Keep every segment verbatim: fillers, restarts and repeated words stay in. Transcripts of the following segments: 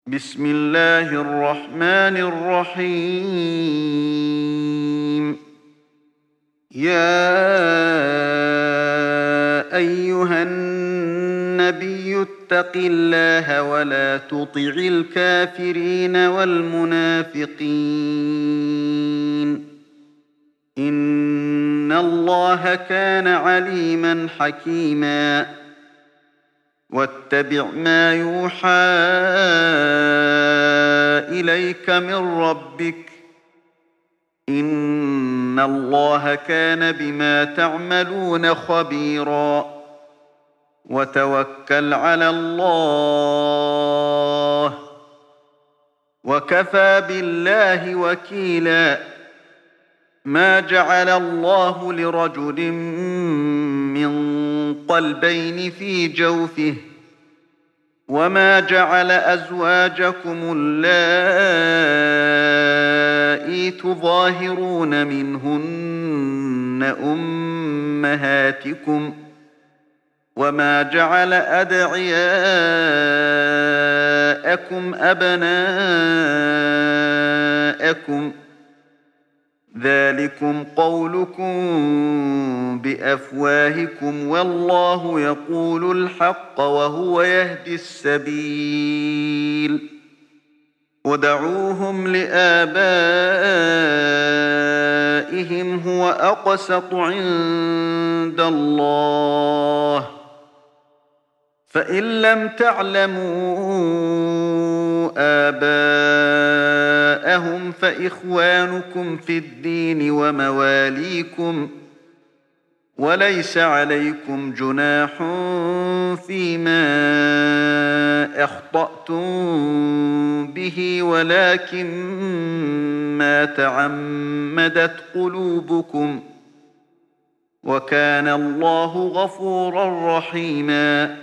بسم الله الرحمن الرحيم. يا أيها النبي اتق الله ولا تطع الكافرين والمنافقين، إن الله كان عليما حكيما. واتبع ما يوحى إليك من ربك، إن الله كان بما تعملون خبيرا. وتوكل على الله، وكفى بالله وكيلا. ما جعل الله لرجل من قلبين في جوفه، وما جعل أزواجكم اللائي تظاهرون منهن أمهاتكم، وما جعل أدعياءكم أبناءكم، ذلكم قولكم بأفواهكم، والله يقول الحق وهو يهدي السبيل. ودعوهم لآبائهم هو أقسط عند الله، فإن لم تعلموا آباءهم فإخوانكم في الدين ومواليكم، وليس عليكم جناح فيما أخطأتم به، ولكن ما تعمدت قلوبكم، وكان الله غفورا رحيما.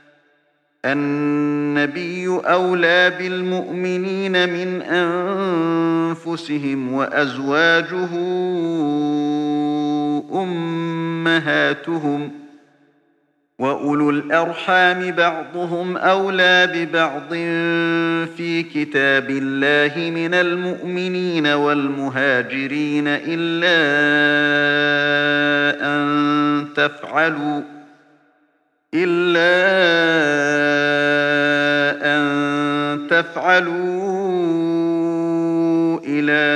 النبي أولى بالمؤمنين من أنفسهم، وأزواجه أمهاتهم، وأولو الأرحام بعضهم أولى ببعض في كتاب الله من المؤمنين والمهاجرين إلا أن تفعلوا إلا أن تفعلوا إلى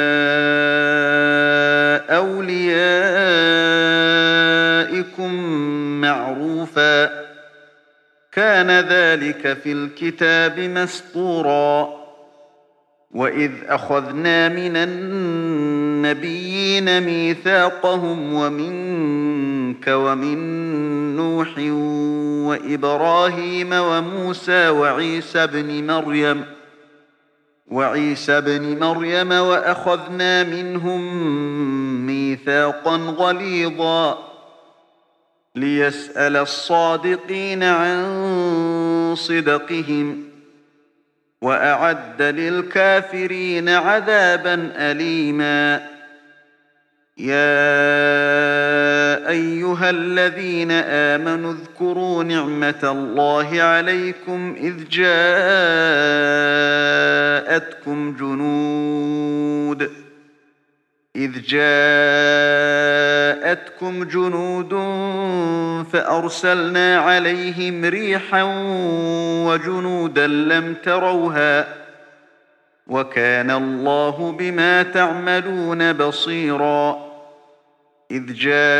أوليائكم معروفا، كان ذلك في الكتاب مسطورا. وإذ أخذنا من النبيين ميثاقهم ومنك ومن نوح وإبراهيم وموسى وعيسى بن مريم وعيسى بن مريم وأخذنا منهم ميثاقا غليظا، ليسأل الصادقين عن صدقهم، وأعد للكافرين عذابا أليما. يا أيها الذين آمنوا اذكروا نعمة الله عليكم إذ جاءتكم جنود إذ جاءتكم جنود فأرسلنا عليهم ريحا وجنودا لم تروها، وكان الله بما تعملون بصيرا. إذ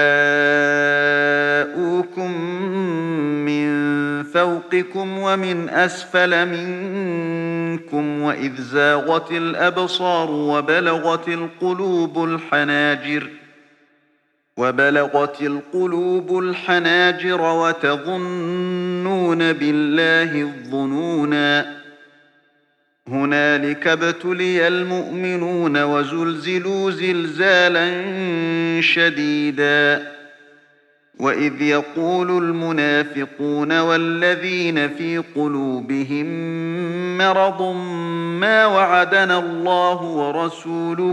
جاءوكم من فوقكم ومن أسفل منكم، وإذ زاغت الأبصار وبلغت القلوب الحناجر وبلغت القلوب الحناجر وتظنون بالله الظنونا. هنالك ابتلي المؤمنون وزلزلوا زلزالا شديدا. وإذ يقول المنافقون والذين في قلوبهم مرض ما وعدنا الله ورسوله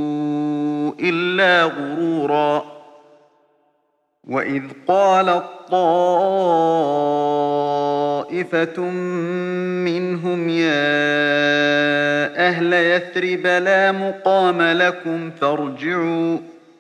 إلا غرورا. وإذ قالت طائفة منهم يا أهل يثرب لا مقام لكم فارجعوا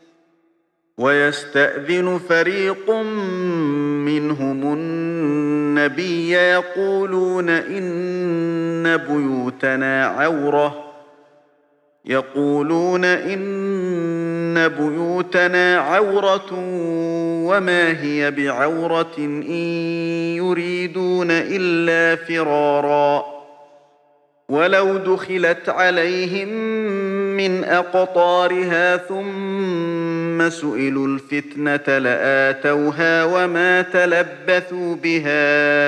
ويستأذن فريق منهم النبي يقولون إن بيوتنا عورة يقولون إن بيوتنا عورة وما هي بعورة إن يريدون إلا فرارا ولو دخلت عليهم من أقطارها ثم سئلوا الفتنة لآتوها وما تلبثوا بها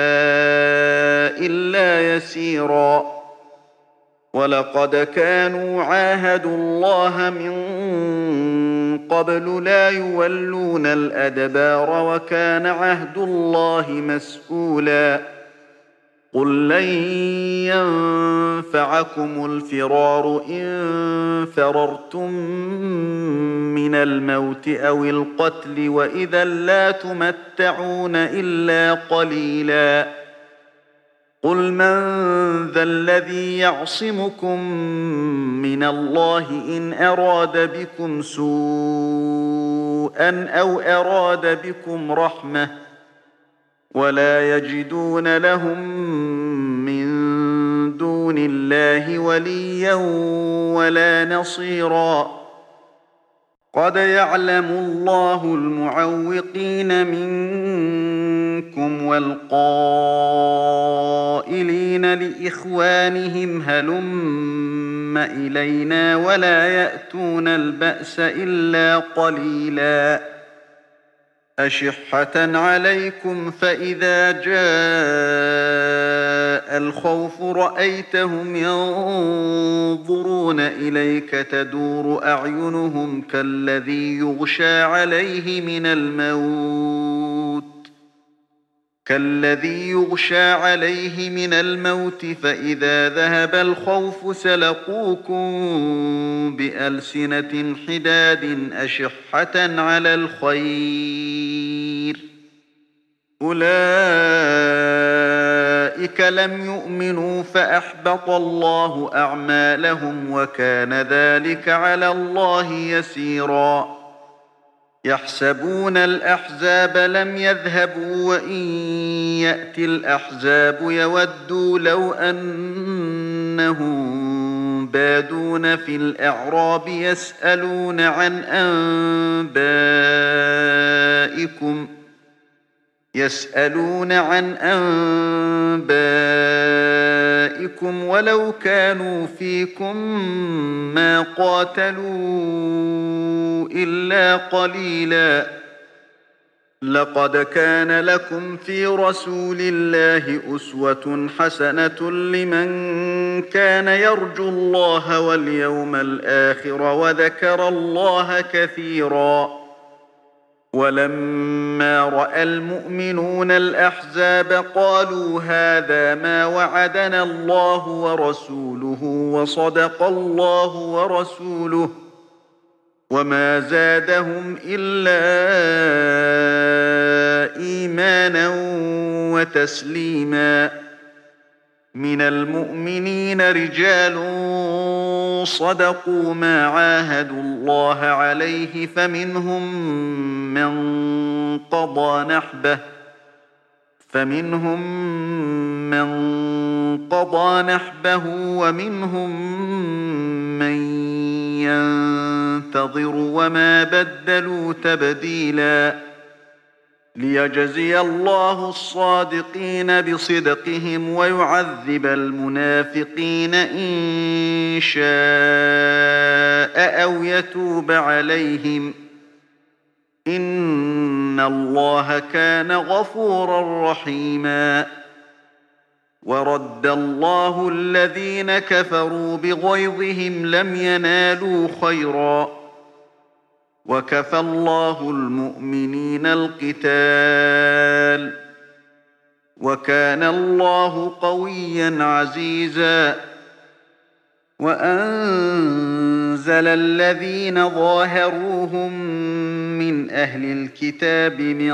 إلا يسيرا ولقد كانوا عاهدوا الله من قبل لا يولون الأدبار وكان عهد الله مسؤولا قل لن ينفعكم الفرار إن فررتم من الموت أو القتل وإذا لا تمتعون إلا قليلا قل من ذا الذي يعصمكم من الله إن أراد بكم سوءا أو أراد بكم رحمة ولا يجدون لهم من دون الله وليا ولا نصيرا قد يعلم الله المعوقين منكم والقائلين لإخوانهم هلم إلينا ولا يأتون البأس إلا قليلا أشحة عليكم فإذا جاء الخوف رأيتهم ينظرون إليك تدور أعينهم كالذي يغشى عليه من الموت كالذي يغشى عليه من الموت فإذا ذهب الخوف سلقوكم بألسنة حداد أشحة على الخير أولئك لم يؤمنوا فأحبط الله أعمالهم وكان ذلك على الله يسيرا يحسبون الأحزاب لم يذهبوا وإن يأتي الأحزاب يودوا لو أنهم بادون في الأعراب يسألون عن أنبائكم يسألون عن أنبائكم ولو كانوا فيكم ما قاتلوا إلا قليلا لقد كان لكم في رسول الله أسوة حسنة لمن كان يرجو الله واليوم الآخر وذكر الله كثيرا ولما رأى المؤمنون الأحزاب قالوا هذا ما وعدنا الله ورسوله وصدق الله ورسوله وما زادهم إلا إيمانا وتسليما من المؤمنين رجال صدقوا ما عاهدوا الله عليه فمنهم من قضى نحبه فمنهم من قضى نحبه ومنهم من ينتظر وما بدلوا تبديلا ليجزي الله الصادقين بصدقهم ويعذب المنافقين إن شاء أو يتوب عليهم إن الله كان غفورا رحيما ورد الله الذين كفروا بغيظهم لم ينالوا خيرا وكفى الله المؤمنين القتال وكان الله قويا عزيزا وأنزل الذين ظاهروهم من أهل الكتاب من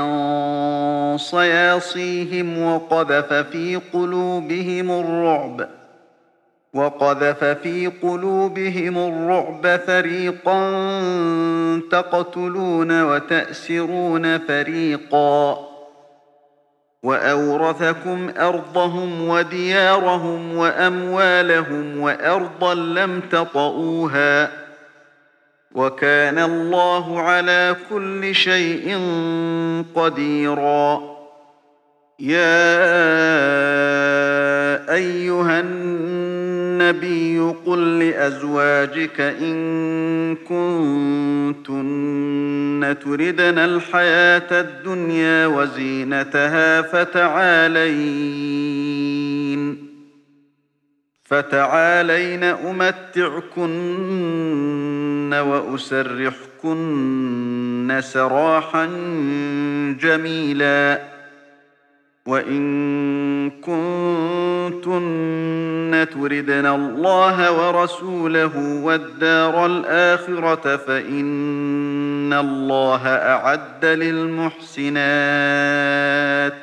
صياصيهم وقذف في قلوبهم الرعب وقذف في قلوبهم الرعب فريقا تقتلون وتأسرون فريقا وأورثكم أرضهم وديارهم وأموالهم وأرضا لم تطئوها وكان الله على كل شيء قديرا. يا أيها النبي قل لأزواجك إن كنتن تردن الحياة الدنيا وزينتها فتعالين فتعالين أمتعكن وأسرحكن سراحا جميلا. وإن كنتن تردن الله ورسوله والدار الآخرة فإن الله أعد للمحسنات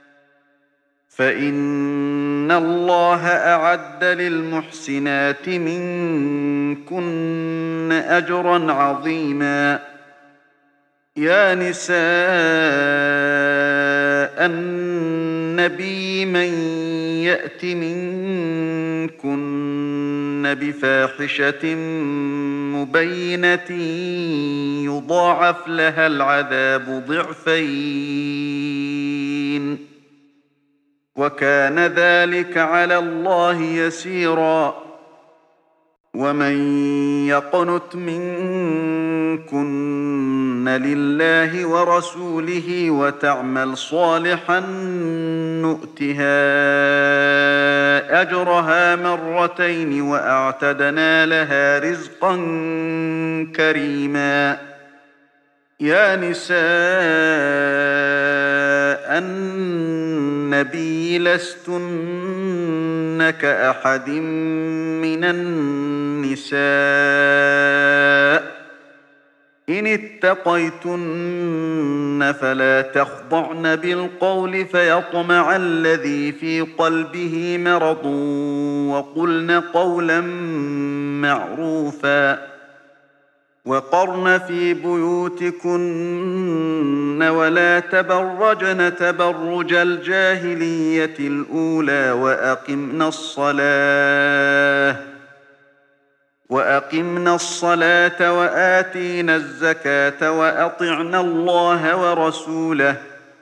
فإن الله أعد للمحسنات منكن أجرا عظيما. يا نساء النبي من يأت منكن بفاحشة مبينة يضاعف لها العذاب ضعفين وكان ذلك على الله يسيرا. ومن يقنت منكن لله ورسوله وتعمل صالحا نؤتها أجرها مرتين وأعتدنا لها رزقا كريما. يا نساء النبي لستن كأحد من النساء إن اتقيتن فلا تخضعن بالقول فيطمع الذي في قلبه مرض وقلن قولا معروفا. وقرن في بيوتكن ولا تبرجن تبرج الجاهلية الأولى وأقمنا الصلاة وأقمنا الصلاة وآتينا الزكاة وأطعنا الله ورسوله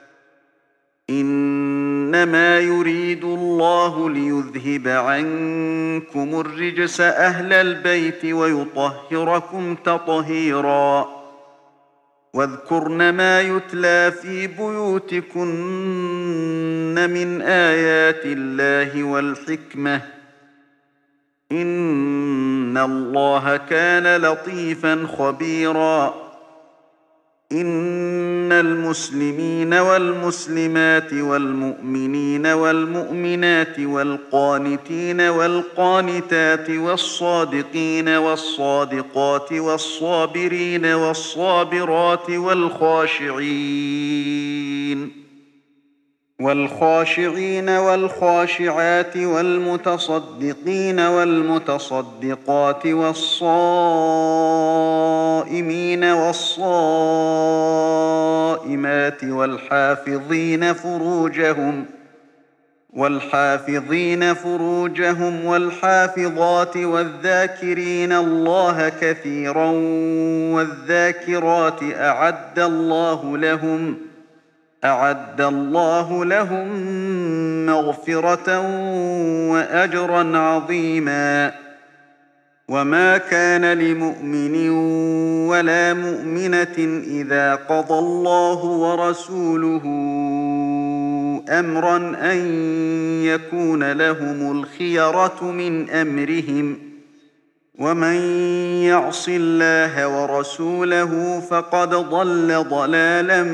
إنما يريد الله ليذهب عنكم الرجس أهل البيت ويطهركم تطهيرا. واذكرن ما يتلى في بيوتكن من آيات الله والحكمة إن الله كان لطيفا خبيرا. إن المسلمين والمسلمات والمؤمنين والمؤمنات والقانتين والقانتات والصادقين والصادقات والصابرين والصابرات والخاشعين والخاشعين والخاشعات والمتصدقين والمتصدقات والصائمين والصائمات والحافظين فروجهم والحافظين فروجهم والحافظات والذاكرين الله كثيرا والذاكرات أعد الله لهم أعد الله لهم مغفرة وأجرا عظيما. وما كان لمؤمن ولا مؤمنة إذا قضى الله ورسوله أمرا أن يكون لهم الخيرة من أمرهم ومن يعص الله ورسوله فقد ضل ضلالا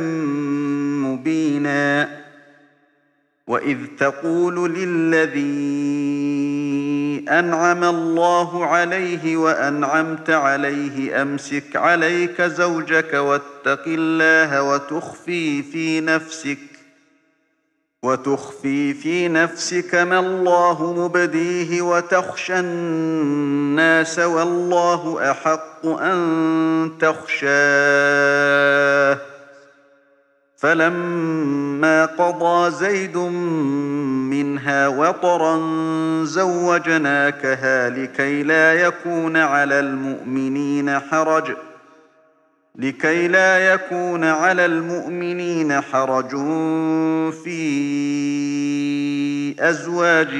مبينا. وإذ تقول للذي أنعم الله عليه وأنعمت عليه أمسك عليك زوجك واتق الله وتخفي في نفسك وتخفي في نفسك ما الله مبديه وتخشى الناس والله أحق أن تخشاه فلما قضى زيد منها وطرا زوجناكها لكي لا يكون على المؤمنين حرج لكي لا يكون على المؤمنين حرج في أزواج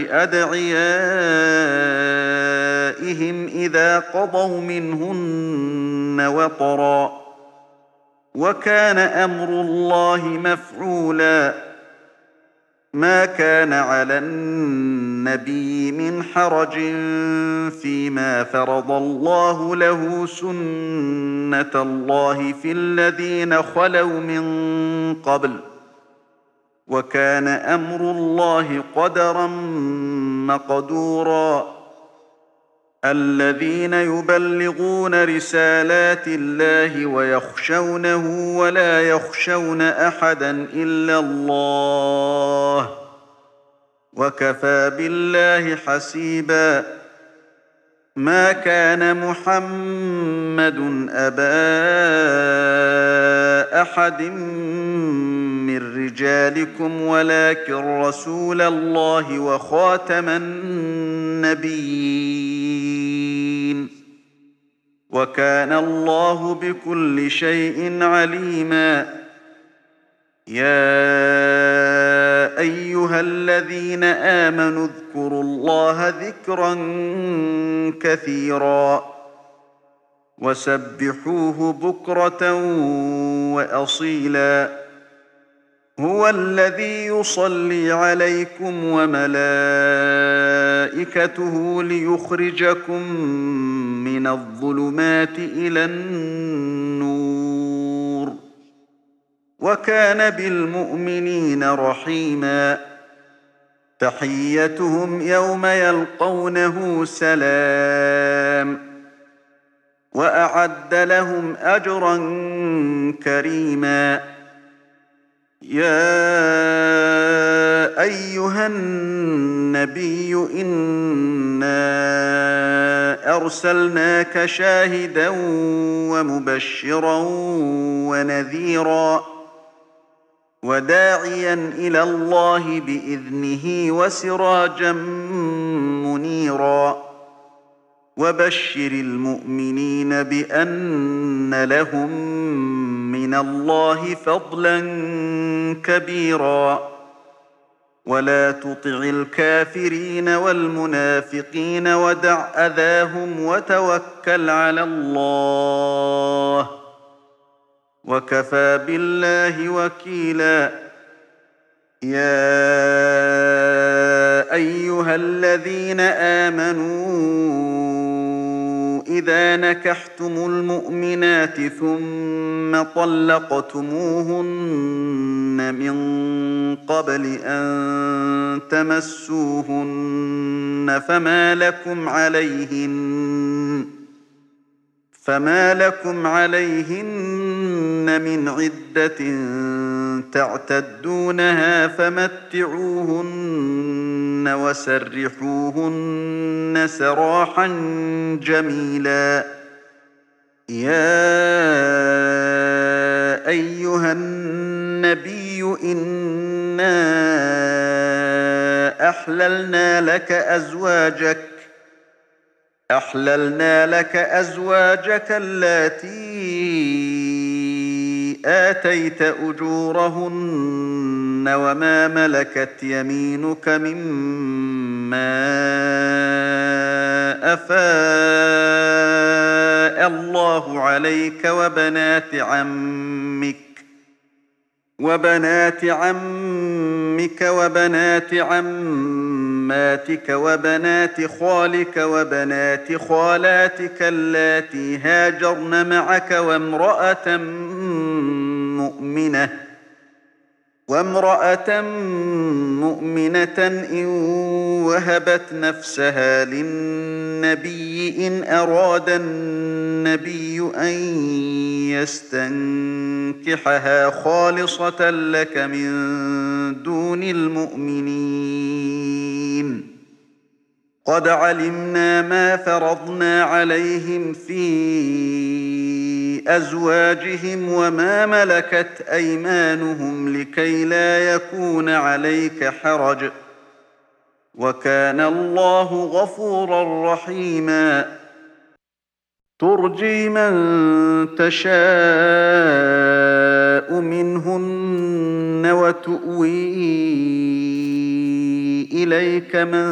أدعيائهم إذا قضوا منهن وطرا وكان أمر الله مفعولا ما كان على النبي من حرج فيما فرض الله له سنة الله في الذين خلوا من قبل وكان أمر الله قدرا مقدورا الذين يبلغون رسالات الله ويخشونه ولا يخشون أحدا إلا الله وكفى بالله حسيبا ما كان محمد أبا أحد من رجالكم ولكن رسول الله وخاتم النبيين وكان الله بكل شيء عليما يا أيها الذين آمنوا اذكروا الله ذكرا كثيرا وسبحوه بكرة وأصيلا هو الذي يصلي عليكم وملائكته ليخرجكم من الظلمات إلى النور وكان بالمؤمنين رحيما تحيتهم يوم يلقونه سلام وأعد لهم أجرا كريما يا أيها النبي إنا أرسلناك شاهدا ومبشرا ونذيرا وداعيا إلى الله بإذنه وسراجا منيرا وبشر المؤمنين بأن لهم من الله فضلا كبيرا ولا تطع الكافرين والمنافقين ودع أذاهم وتوكل على الله وكفى بالله وكيلا يا أيها الذين آمنوا إذا نكحتم المؤمنات ثم طلقتموهن من قبل أن تمسوهن فما لكم عليهن فما لكم عليهن من عدة تعتدونها فمتعوهن وسرحوهن سراحا جميلا يا أيها النبي إنا أحللنا لك أزواجك أحللنا لك أزواجك اللاتي آتيت أجورهن وما ملكت يمينك مما أفاء الله عليك وبنات عمك وبنات عمك وبنات عماتك وبنات خالك وبنات خالاتك اللاتي هاجرن معك وامرأة مؤمنة وامرأة مؤمنة إن وهبت نفسها للنبي إن أراد النبي أن يستنكحها خالصة لك من دون المؤمنين قد علمنا ما فرضنا عليهم في أزواجهم وما ملكت أيمانهم لكي لا يكون عليك حرج وكان الله غفورا رحيما ترجي من تشاء منهن وتؤوي إليك من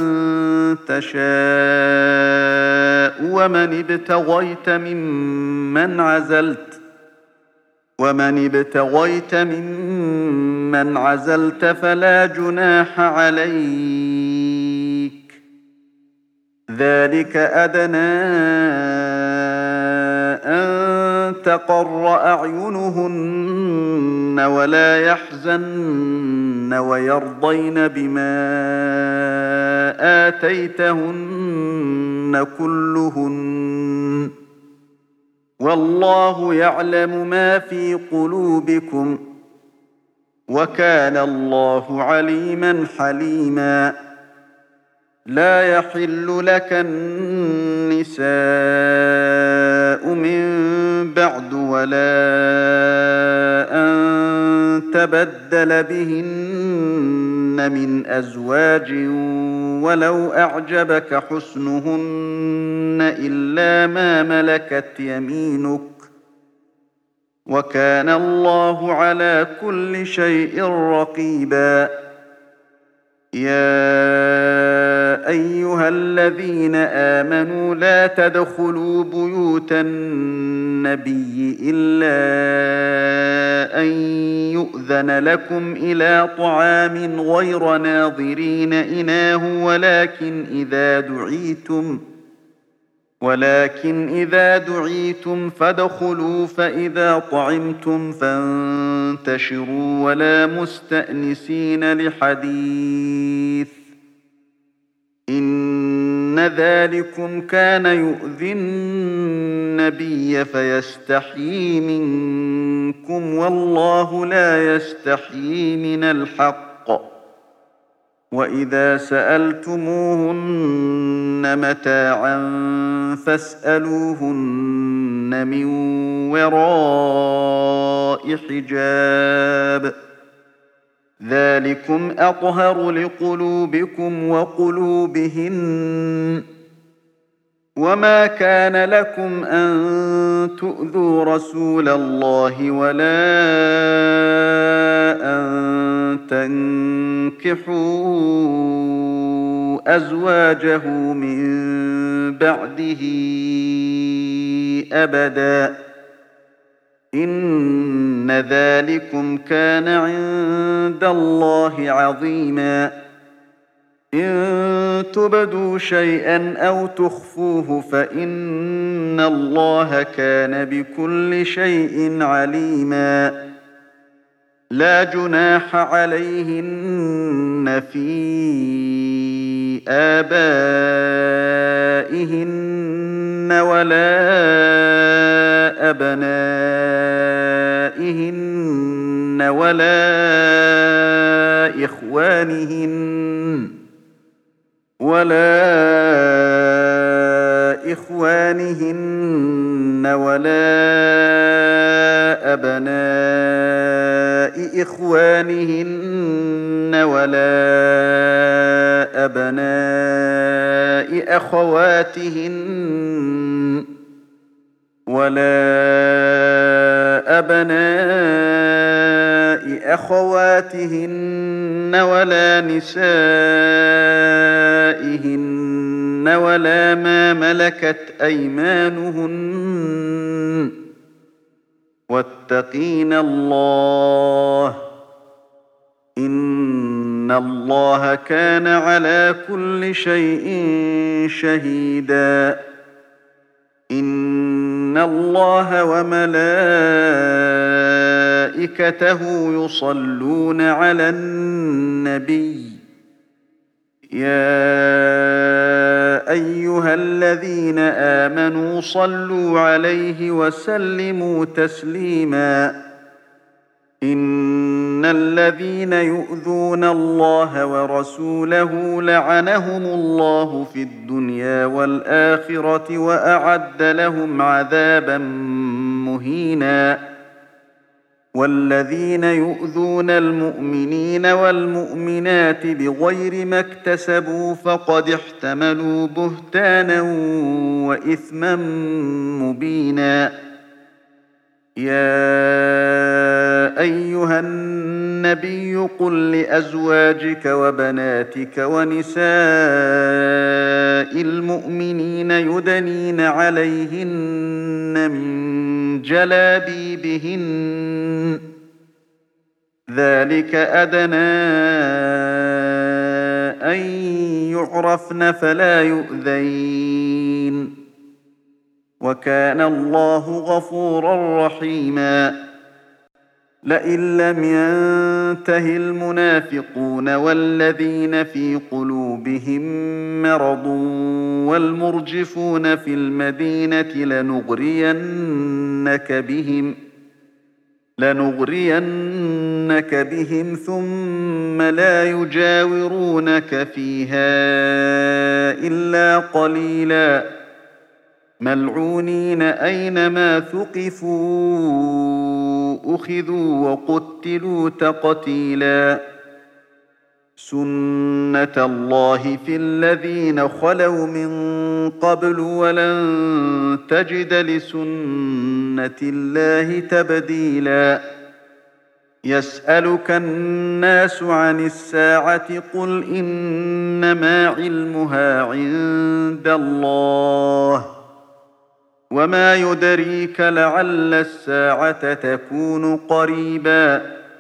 تشاء ومن ابتغيت ممن عزلت ومن ابتغيت ممن عزلت فلا جناح عليك ذلك أدنى أن تقر أعينهن ولا يحزن ويرضين بما آتيتهن كلهن والله يعلم ما في قلوبكم وكان الله عليما حليما لا يحل لك النساء من بعد ولا أن تبدل بهن من أزواج ولو أعجبك حسنهن إلا ما ملكت يمينك وكان الله على كل شيء رقيبا يا أيها الذين آمنوا لا تدخلوا بيوت النبي إلا أن يؤذن لكم إلى طعام غير ناظرين إناه ولكن إذا دعيتم ولكن إذا دعيتم فادخلوا فإذا طعمتم فانتشروا ولا مستأنسين لحديث إن ذلكم كان يؤذي النبي فيستحيي منكم والله لا يستحيي من الحق وإذا سألتموهن متاعا فاسألوهن من وراء حجاب ذلكم أطهر لقلوبكم وقلوبهن وما كان لكم أن تؤذوا رسول الله ولا أن تنكحوا أزواجه من بعده أبدا إن ذلكم كان عند الله عظيما إن تبدوا شيئا أو تخفوه فإن الله كان بكل شيء عليما لا جناح عليهن في آبائهن ولا أبنائهن ولا إخوانهن ولا إخوانهن ولا أبناء إخوانهن ولا أبناء أخواتهن ولا أبناء أخواتهن ولا نسائهن ولا ما ملكت أيمانهن واتقين الله إن الله كان على كل شيء شهيدا إن اللَّهَ وَمَلَائِكَتَهُ يُصَلُّونَ عَلَى النَّبِيِّ يَا أَيُّهَا الَّذِينَ آمَنُوا صَلُّوا عَلَيْهِ وَسَلِّمُوا تَسْلِيمًا إِنَّ الَّذِينَ يُؤْذُونَ اللَّهَ وَرَسُولَهُ لَعَنَهُمُ اللَّهُ في الدُّنْيَا وَالْآخِرَةِ وَأَعَدَّ لَهُمْ عَذَابًا مُهِينًا وَالَّذِينَ يُؤْذُونَ الْمُؤْمِنِينَ وَالْمُؤْمِنَاتِ بِغَيْرِ ما اكْتَسَبُوا فَقَدِ احْتَمَلُوا بُهْتَانًا وَإِثْمًا مُّبِينًا يَا أَيُّهَا النَّبِيُّ قُل لِّأَزْوَاجِكَ وَبَنَاتِكَ وَنِسَاءِ الْمُؤْمِنِينَ يُدْنِينَ عَلَيْهِنَّ مِن جَلَابِيبِهِنَّ ذَلِكَ أَدْنَىٰ أَن يُعْرَفْنَ فَلَا يُؤْذَيْنَ وَكَانَ اللَّهُ غَفُورًا رَّحِيمًا لئن لم ينته المنافقون والذين في قلوبهم مرض والمرجفون في المدينة لنغرينك بهم لنغرينك بهم ثم لا يجاورونك فيها إلا قليلا ملعونين أينما ثقفوا أخذوا وقتلوا تقتيلا سنة الله في الذين خلوا من قبل ولن تجد لسنة الله تبديلا يسألك الناس عن الساعة قل إنما علمها عند الله وما يدريك لعل الساعة تكون قريبا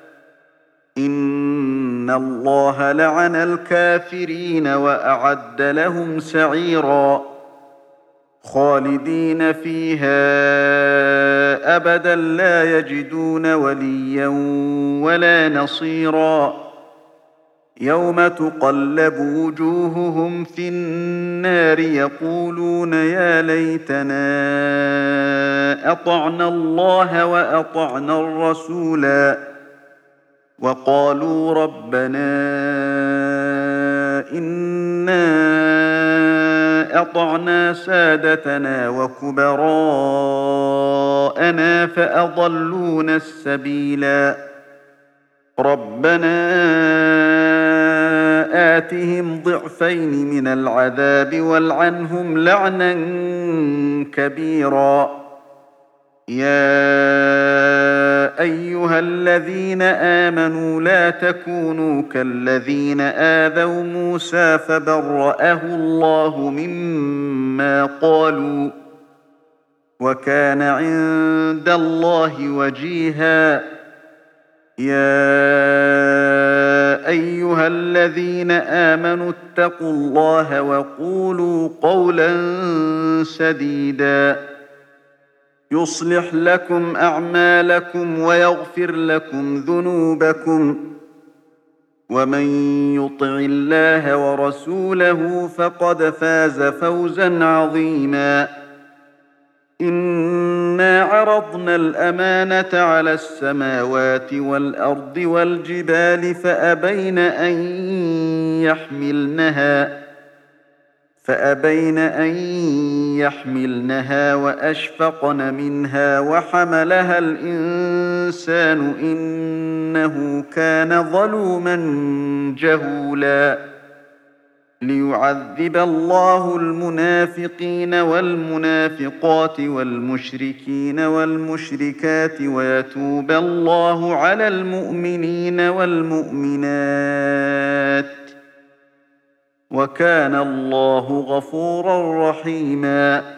إن الله لعن الكافرين وأعد لهم سعيرا خالدين فيها أبدا لا يجدون وليا ولا نصيرا يوم تقلب وجوههم في النار يقولون يا ليتنا أطعنا الله وأطعنا الرسولا وقالوا ربنا إنا أطعنا سادتنا وكبراءنا فأضلونا السبيلا ربنا آتهم ضعفين من العذاب والعنهم لعنا كبيرا يا أيها الذين آمنوا لا تكونوا كالذين آذوا موسى فبرأه الله مما قالوا وكان عند الله وجيها يا أيها الذين آمنوا اتقوا الله وقولوا قولا سديدا يصلح لكم أعمالكم ويغفر لكم ذنوبكم ومن يطع الله ورسوله فقد فاز فوزا عظيما إنا عرضنا الأمانة على السماوات والأرض والجبال فأبين أن يحملنها فأبين أن يحملنها وأشفقن منها وحملها الإنسان إنه كان ظلوما جهولا ليعذب الله المنافقين والمنافقات والمشركين والمشركات ويتوب الله على المؤمنين والمؤمنات وكان الله غفورا رحيما